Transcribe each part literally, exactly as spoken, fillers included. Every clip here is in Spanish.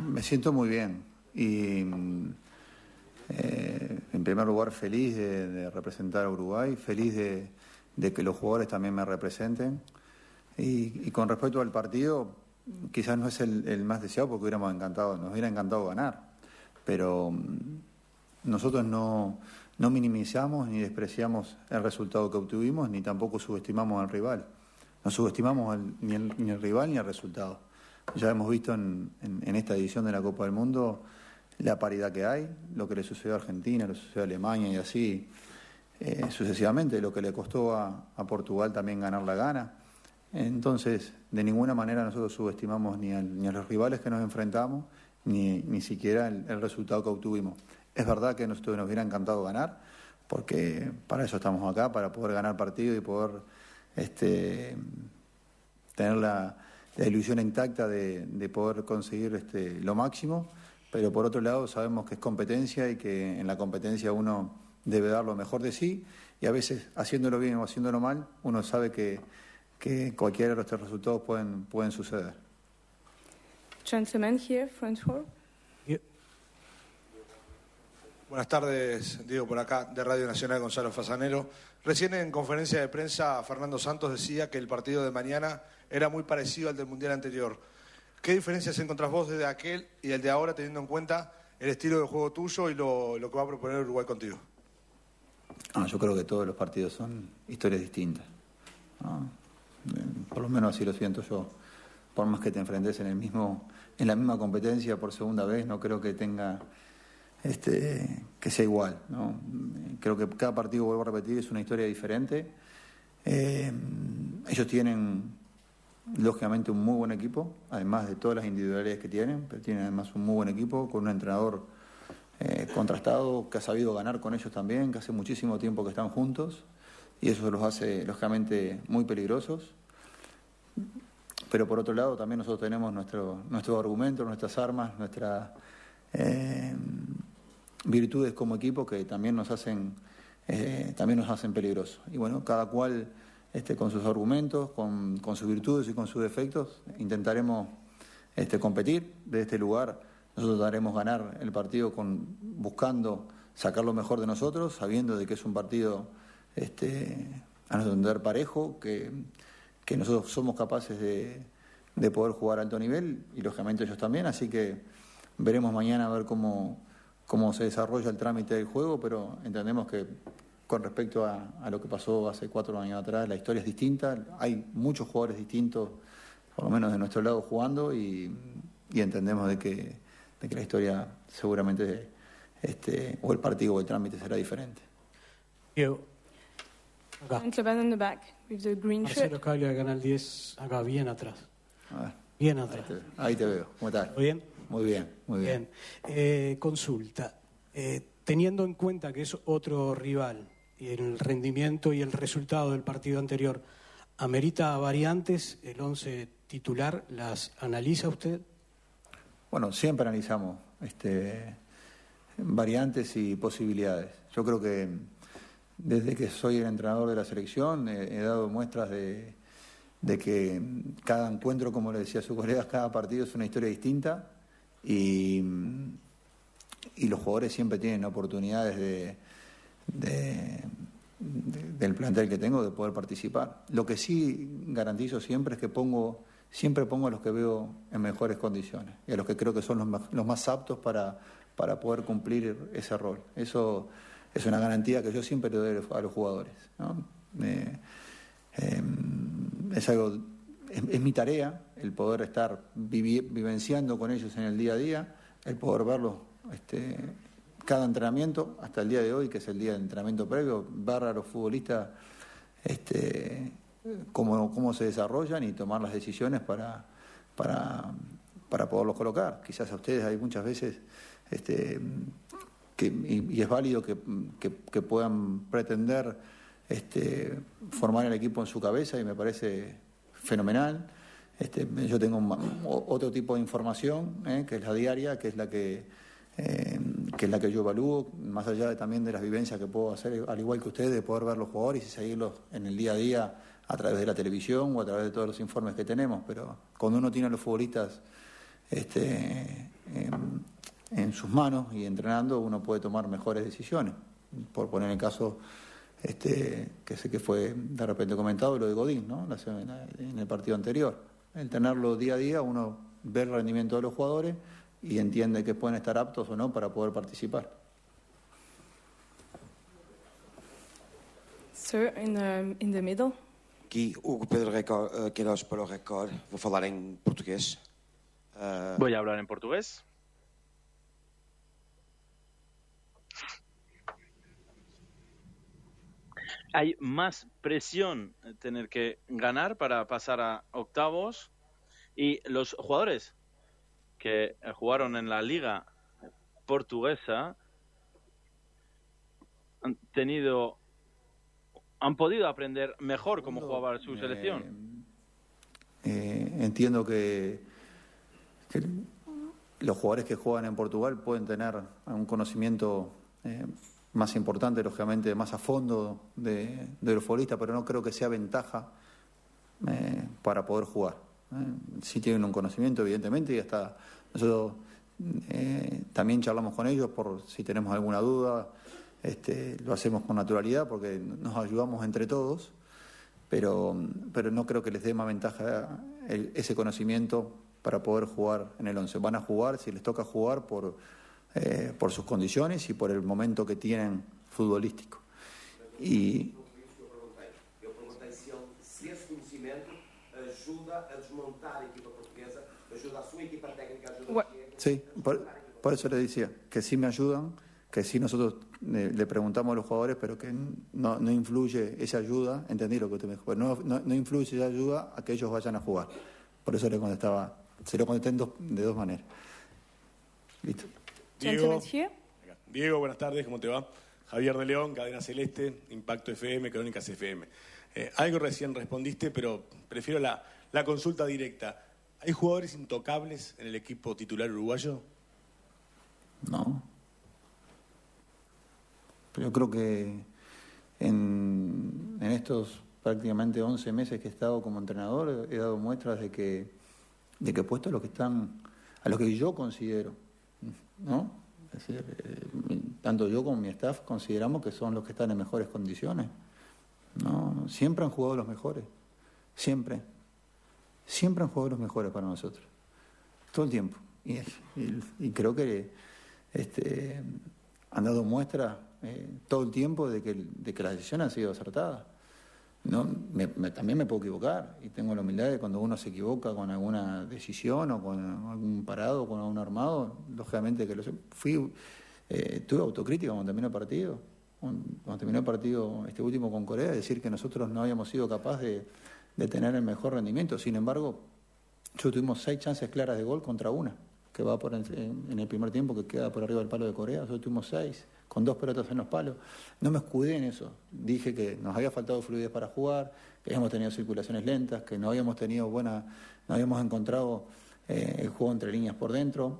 Me siento muy bien y eh, en primer lugar feliz de, de representar a Uruguay, feliz de, de que los jugadores también me representen y, y con respecto al partido quizás no es el, el más deseado porque hubiéramos encantado, nos hubiera encantado ganar, pero nosotros no, no minimizamos ni despreciamos el resultado que obtuvimos ni tampoco subestimamos al rival, no subestimamos al, ni, el, ni el rival ni el resultado. Ya hemos visto en, en, en esta edición de la Copa del Mundo la paridad que hay, lo que le sucedió a Argentina, lo que sucedió a Alemania y así eh, sucesivamente, lo que le costó a, a Portugal también ganar la gana. Entonces, de ninguna manera nosotros subestimamos ni, al, ni a los rivales que nos enfrentamos, ni, ni siquiera el, el resultado que obtuvimos. Es verdad que a nosotros nos hubiera encantado ganar, porque para eso estamos acá, para poder ganar partido y poder este, tener la... la ilusión intacta de, de poder conseguir este, lo máximo, pero por otro lado sabemos que es competencia y que en la competencia uno debe dar lo mejor de sí y a veces haciéndolo bien o haciéndolo mal uno sabe que, que cualquiera de los tres resultados pueden, pueden suceder. Gentleman here, front row. Buenas tardes, Diego, por acá, de Radio Nacional, Gonzalo Fasanero. Recién en conferencia de prensa, Fernando Santos decía que el partido de mañana era muy parecido al del Mundial anterior. ¿Qué diferencias encontrás vos desde aquel y el de ahora, teniendo en cuenta el estilo de juego tuyo y lo, lo que va a proponer Uruguay contigo? Ah, yo creo que todos los partidos son historias distintas, ¿no? Por lo menos así lo siento yo. Por más que te enfrentes en, el mismo, en la misma competencia por segunda vez, no creo que tenga... Este, que sea igual, ¿no? Creo que cada partido, vuelvo a repetir, es una historia diferente. Eh, ellos tienen, lógicamente, un muy buen equipo, además de todas las individualidades que tienen, pero tienen además un muy buen equipo, con un entrenador eh, contrastado, que ha sabido ganar con ellos también, que hace muchísimo tiempo que están juntos, y eso los hace, lógicamente, muy peligrosos. Pero por otro lado, también nosotros tenemos nuestro, nuestros argumentos, nuestras armas, nuestras... Eh, virtudes como equipo que también nos hacen eh, también nos hacen peligrosos y bueno, cada cual este, con sus argumentos, con, con sus virtudes y con sus defectos intentaremos este, competir de este lugar. Nosotros daremos ganar el partido con, buscando sacar lo mejor de nosotros, sabiendo de que es un partido este, a nuestro entender parejo, que, que nosotros somos capaces de, de poder jugar a alto nivel y lógicamente ellos también, así que veremos mañana a ver cómo cómo se desarrolla el trámite del juego, pero entendemos que con respecto a, a lo que pasó hace cuatro años atrás, la historia es distinta, hay muchos jugadores distintos, por lo menos de nuestro lado, jugando y, y entendemos de que, de que la historia seguramente, este, o el partido o el trámite será diferente. Diego. Acá. Gentleman in the back with the green shirt. Marcelo Caglia de Canal diez, acá, bien atrás. A ver, Bien atrás. Ahí te, ahí te veo. ¿Cómo estás? ¿Muy bien? Muy bien, muy bien. Bien. Eh, consulta. Eh, teniendo en cuenta que es otro rival y el rendimiento y el resultado del partido anterior, ¿amerita variantes el once titular? ¿Las analiza usted? Bueno, siempre analizamos este, variantes y posibilidades. Yo creo que desde que soy el entrenador de la selección he, he dado muestras de, de que cada encuentro, como le decía a sus colegas, cada partido es una historia distinta. Y, y los jugadores siempre tienen oportunidades de, de, de, del plantel que tengo de poder participar. Lo que sí garantizo siempre es que pongo siempre pongo a los que veo en mejores condiciones y a los que creo que son los más, los más aptos para, para poder cumplir ese rol. Eso es una garantía que yo siempre le doy a los jugadores, ¿no? Eh, eh, es algo... Es, es mi tarea el poder estar vivi, vivenciando con ellos en el día a día, el poder verlos este, cada entrenamiento, hasta el día de hoy, que es el día de entrenamiento previo, ver a los futbolistas este, cómo, cómo se desarrollan y tomar las decisiones para, para, para poderlos colocar. Quizás a ustedes hay muchas veces, este, que, y, y es válido que, que, que puedan pretender este, formar el equipo en su cabeza y me parece fenomenal. Este, yo tengo un, otro tipo de información, ¿eh? que es la diaria, que es la que, eh, que es la que yo evalúo, más allá de, también de las vivencias que puedo hacer, al igual que ustedes, de poder ver los jugadores y seguirlos en el día a día a través de la televisión o a través de todos los informes que tenemos. Pero cuando uno tiene a los futbolistas este, en, en sus manos y entrenando uno puede tomar mejores decisiones. Por poner el caso, este, que sé que fue de repente comentado, lo de Godín, ¿no? En el partido anterior. El tenerlo día a día, uno ve el rendimiento de los jugadores y entiende que pueden estar aptos o no para poder participar. Sir, in the, in the middle. Aqui, Hugo Pedro Record, uh, Queiroz para o Record. Vou falar em português. Uh... Voy a hablar en portugués. Hay más presión tener que ganar para pasar a octavos y los jugadores que jugaron en la liga portuguesa han tenido han podido aprender mejor cómo jugaba su selección. Eh, eh, entiendo que, que los jugadores que juegan en Portugal pueden tener un conocimiento eh, más importante, lógicamente, más a fondo de, de los futbolistas, pero no creo que sea ventaja eh, para poder jugar. Eh. Sí tienen un conocimiento, evidentemente, y hasta nosotros eh, también charlamos con ellos por si tenemos alguna duda. Este, lo hacemos con naturalidad porque nos ayudamos entre todos, pero, pero no creo que les dé más ventaja el, ese conocimiento para poder jugar en el once. Van a jugar, si les toca jugar, por, eh, por sus condiciones y por el momento que tienen futbolístico. Y eu perguntei se, ele, se esse conhecimento ajuda a desmontar a equipa portuguesa, ajuda a sua equipa técnica, ajuda a Chievo. Sí, por, por eso le decía que sí me ayudan, que sí nosotros eh, le preguntamos a los jugadores, pero que no, no influye esa ayuda, entendí lo que usted me dijo, no, no, no influye esa ayuda a que ellos vayan a jugar. Por eso le contestaba, se lo contesté en dos, de dos maneras. Listo. Diego, Diego, buenas tardes, ¿cómo te va? Javier de León, Cadena Celeste, Impacto F M, Crónicas F M. Eh, algo recién respondiste, pero prefiero la, la consulta directa. ¿Hay jugadores intocables en el equipo titular uruguayo? No. Pero yo creo que en, en estos prácticamente once meses que he estado como entrenador he dado muestras de que, de que he puesto a los que están, a los que yo considero, ¿no? Es decir, eh, tanto yo como mi staff consideramos que son los que están en mejores condiciones. No, siempre han jugado los mejores, siempre, siempre han jugado los mejores para nosotros, todo el tiempo. Y, y, y creo que este, han dado muestras eh, todo el tiempo de que, de que la decisión ha sido acertada. No, me, me, también me puedo equivocar y tengo la humildad de cuando uno se equivoca con alguna decisión o con algún parado, con algún armado, lógicamente que lo sé. Fui, eh, tuve autocrítica cuando terminó el partido, cuando terminó el partido este último con Corea, decir que nosotros no habíamos sido capaces de, de tener el mejor rendimiento. Sin embargo, yo tuvimos seis chances claras de gol contra una, que va por en, en el primer tiempo, que queda por arriba del palo de Corea. Nosotros tuvimos seis, con dos pelotas en los palos. No me escudé en eso. Dije que nos había faltado fluidez para jugar, que habíamos tenido circulaciones lentas, que no habíamos tenido buena, no habíamos encontrado eh, el juego entre líneas por dentro.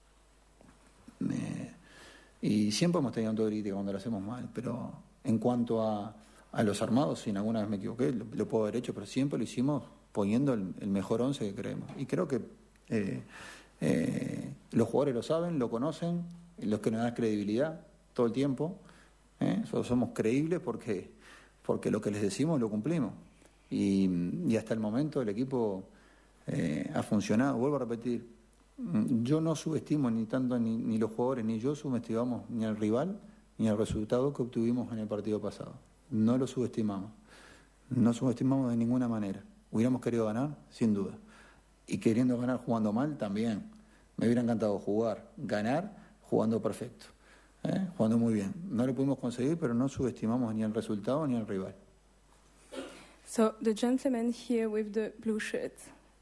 Eh, y siempre hemos tenido autocrítica cuando lo hacemos mal, pero en cuanto a, a los armados, si alguna vez me equivoqué, lo, lo puedo haber hecho, pero siempre lo hicimos poniendo el, el mejor once que creemos. Y creo que eh, eh, los jugadores lo saben, lo conocen, los que nos dan credibilidad todo el tiempo, ¿eh? Nosotros somos creíbles porque, porque lo que les decimos lo cumplimos. Y, y hasta el momento el equipo eh, ha funcionado. Vuelvo a repetir, yo no subestimo ni tanto ni, ni los jugadores ni yo subestimamos ni al rival ni al resultado que obtuvimos en el partido pasado. No lo subestimamos. No subestimamos de ninguna manera. Hubiéramos querido ganar, sin duda. Y queriendo ganar jugando mal, también. Me hubiera encantado jugar, ganar, jugando perfecto. ¿Eh? Jugando muy bien. No lo pudimos conseguir, pero no subestimamos ni el resultado ni al rival. So, the gentleman here with the blue shirt.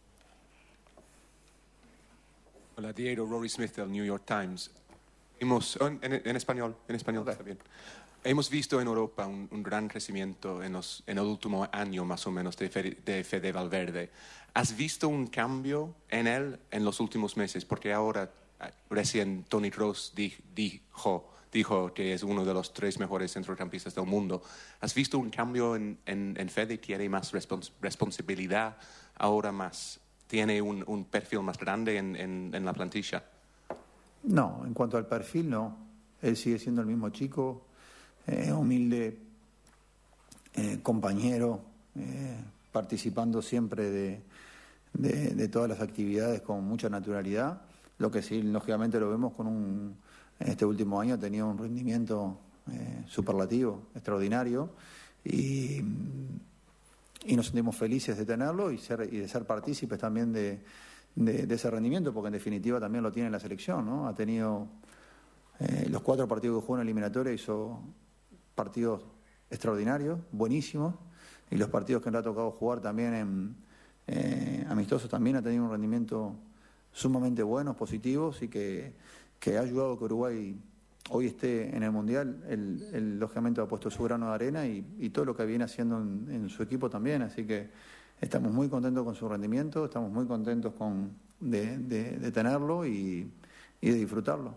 Hola, Diego, Rory Smith del New York Times. Hemos, en, en español, en español okay. Está bien. Hemos visto en Europa un, un gran crecimiento en, los, en el último año más o menos de Fede, de Fede Valverde. ¿Has visto un cambio en él en los últimos meses? Porque ahora recién Toni Kroos dijo, dijo que es uno de los tres mejores centrocampistas del mundo. ¿Has visto un cambio en, en, en Fede? ¿Tiene más respons responsabilidad ahora más? ¿Tiene un, un perfil más grande en, en, en la plantilla? No, en cuanto al perfil, no. Él sigue siendo el mismo chico, eh, humilde, eh, compañero, eh, participando siempre de, de, de todas las actividades con mucha naturalidad. Lo que sí, lógicamente, lo vemos con un... En este último año ha tenido un rendimiento eh, superlativo, extraordinario, y, y nos sentimos felices de tenerlo y, ser, y de ser partícipes también de, de, de ese rendimiento, porque en definitiva también lo tiene en la selección, ¿no? Ha tenido eh, los cuatro partidos que jugó en la eliminatoria, hizo partidos extraordinarios, buenísimos, y los partidos que le ha tocado jugar también en eh, amistosos también ha tenido un rendimiento sumamente buenos, positivos, y que, que ha ayudado a que Uruguay hoy esté en el Mundial. Él, él lógicamente ha puesto su grano de arena y, y todo lo que viene haciendo en, en su equipo también, así que estamos muy contentos con su rendimiento, estamos muy contentos con, de, de, de tenerlo y, y de disfrutarlo.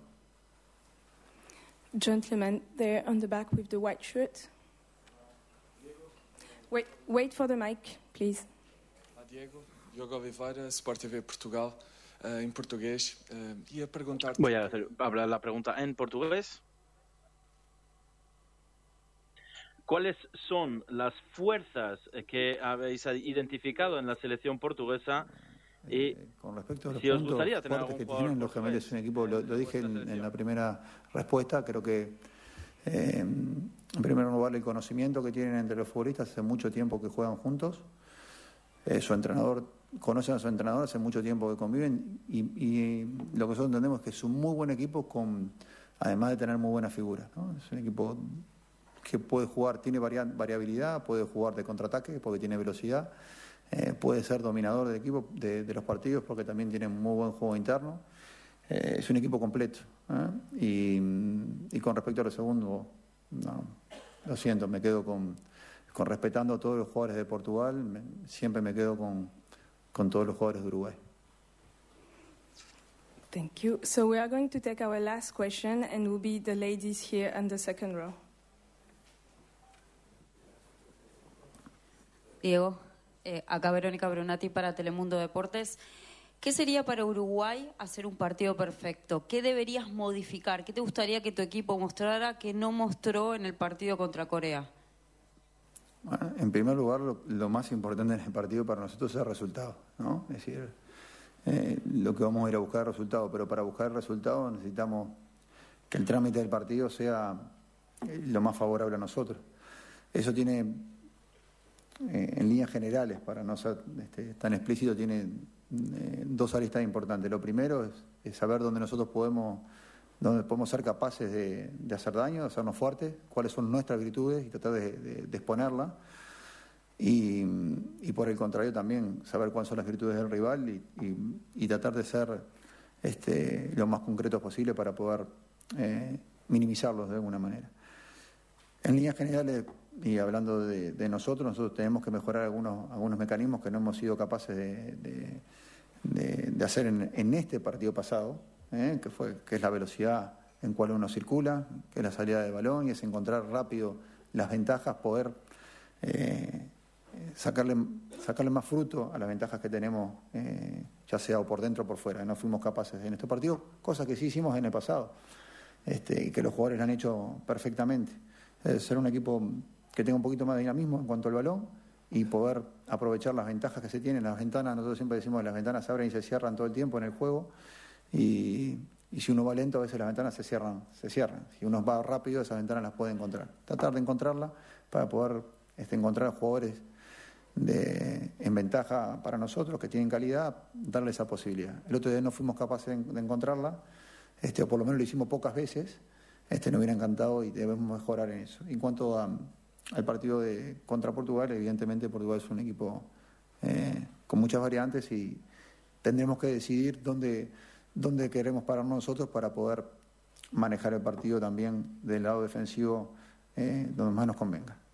Gentleman there on the back with the white shirt. Wait, wait for the mic, please. Olá, Diego. Diogo Oliveira, Sport T V Portugal, uh, em português. Uh, ia perguntar... Voy a hacer, hablar la pregunta en portugués. ¿Cuáles son las fuerzas que habéis identificado en la selección portuguesa? Y eh, con respecto a los si os puntos gustaría tener fuertes que algún tienen, jugador lógicamente es un equipo, lo, lo dije en, en la primera respuesta, creo que eh, en primer lugar el conocimiento que tienen entre los futbolistas, hace mucho tiempo que juegan juntos, eh, su entrenador, conocen a su entrenador, hace mucho tiempo que conviven, y, y lo que nosotros entendemos es que es un muy buen equipo, con además de tener muy buenas figuras, ¿no? Es un equipo que puede jugar, tiene variabilidad, puede jugar de contraataque porque tiene velocidad, eh, puede ser dominador del equipo, de, de los partidos, porque también tiene muy buen juego interno. Eh, es un equipo completo, ¿eh? y, y con respecto a lo segundo, no, lo siento, me quedo con, con respetando a todos los jugadores de Portugal, me, siempre me quedo con, con todos los jugadores de Uruguay. Thank you. So we are going to take our last question, and will be the ladies here on the second row. Diego, eh, acá Verónica Brunati para Telemundo Deportes. ¿Qué sería para Uruguay hacer un partido perfecto? ¿Qué deberías modificar? ¿Qué te gustaría que tu equipo mostrara que no mostró en el partido contra Corea? Bueno, en primer lugar, lo, lo más importante en el partido para nosotros es el resultado, ¿no? Es decir, eh, lo que vamos a ir a buscar es el resultado, pero para buscar el resultado necesitamos que el trámite del partido sea lo más favorable a nosotros. Eso tiene... Eh, en líneas generales, para no ser este, tan explícito, tiene eh, dos aristas importantes. Lo primero es, es saber dónde nosotros podemos, dónde podemos ser capaces de, de hacer daño, de hacernos fuertes, cuáles son nuestras virtudes y tratar de, de, de exponerlas. Y, y por el contrario también saber cuáles son las virtudes del rival y, y, y tratar de ser este, lo más concretos posible para poder eh, minimizarlos de alguna manera. En líneas generales, y hablando de, de nosotros, nosotros tenemos que mejorar algunos, algunos mecanismos que no hemos sido capaces de, de, de, de hacer en, en este partido pasado, ¿eh? que, fue, que es la velocidad en cual uno circula, que es la salida de balón, y es encontrar rápido las ventajas, poder eh, sacarle, sacarle más fruto a las ventajas que tenemos, eh, ya sea o por dentro o por fuera. No fuimos capaces en este partido, cosa que sí hicimos en el pasado, este, y que los jugadores lo han hecho perfectamente. Es ser un equipo que tenga un poquito más de dinamismo en cuanto al balón y poder aprovechar las ventajas que se tienen. Las ventanas, nosotros siempre decimos que las ventanas se abren y se cierran todo el tiempo en el juego, y, y si uno va lento, a veces las ventanas se cierran, se cierran. Si uno va rápido, esas ventanas las puede encontrar. Tratar de encontrarlas para poder este, encontrar jugadores de, en ventaja para nosotros, que tienen calidad, darle esa posibilidad. El otro día no fuimos capaces de, de encontrarla, este, o por lo menos lo hicimos pocas veces. Este, nos hubiera encantado y debemos mejorar en eso. En cuanto a, al partido de contra Portugal, evidentemente Portugal es un equipo eh, con muchas variantes y tendremos que decidir dónde, dónde queremos parar nosotros para poder manejar el partido también del lado defensivo, eh, donde más nos convenga.